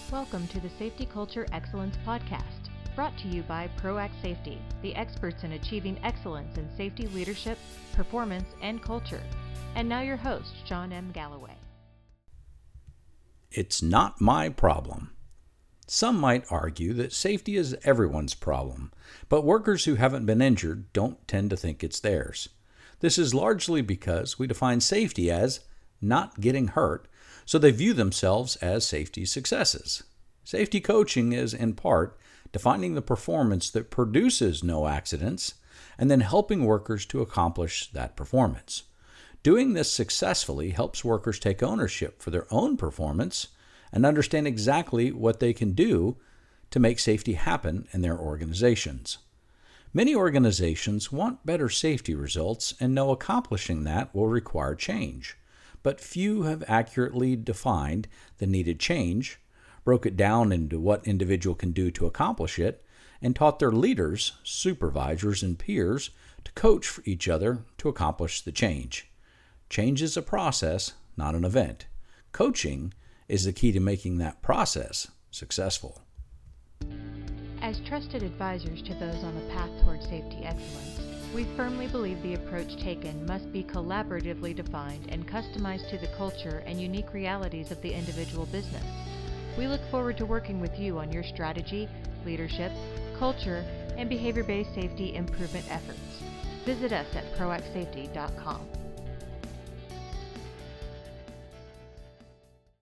Welcome to the Safety Culture Excellence Podcast, brought to you by ProAct Safety, the experts in achieving excellence in safety leadership, performance, and culture. And now your host, John M. Galloway. It's not my problem. Some might argue that safety is everyone's problem, but workers who haven't been injured don't tend to think it's theirs. This is largely because we define safety as not getting hurt, so they view themselves as safety successes. Safety coaching is, in part, defining the performance that produces no accidents and then helping workers to accomplish that performance. Doing this successfully helps workers take ownership for their own performance and understand exactly what they can do to make safety happen in their organizations. Many organizations want better safety results and know accomplishing that will require change. But few have accurately defined the needed change, broke it down into what individual can do to accomplish it, and taught their leaders, supervisors, and peers to coach for each other to accomplish the change. Change is a process, not an event. Coaching is the key to making that process successful. As trusted advisors to those on the path toward safety excellence, we firmly believe the approach taken must be collaboratively defined and customized to the culture and unique realities of the individual business. We look forward to working with you on your strategy, leadership, culture, and behavior-based safety improvement efforts. Visit us at proactsafety.com.